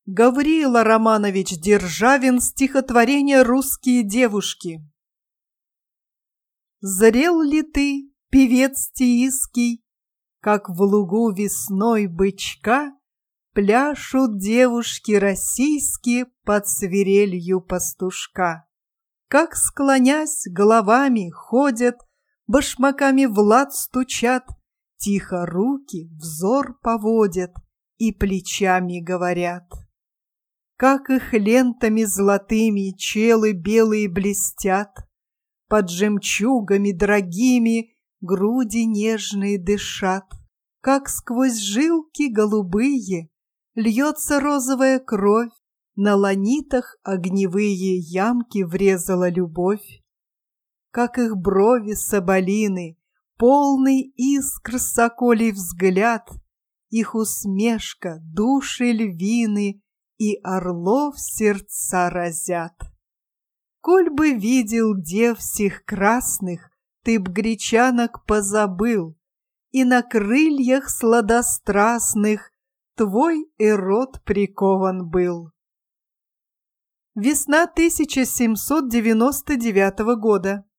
Гаврила Романович Державин. Стихотворение «Русские девушки». Зрел ли ты, певец тииский, как в лугу весной бычка пляшут девушки российские под свирелью пастушка? Как, склонясь головами, ходят, башмаками в лад стучат, тихо руки, взор поводят и плечами говорят. Как их лентами золотыми челы белые блестят, под жемчугами дорогими груди нежные дышат, как сквозь жилки голубые льется розовая кровь, на ланитах огневые ямки врезала любовь, как их брови соболины, полный искр соколий взгляд, их усмешка души львины и орлов сердца разят. Коль бы видел дев сих красных, ты б гречанок позабыл, и на крыльях сладострастных твой эрот прикован был. Весна 1799 года.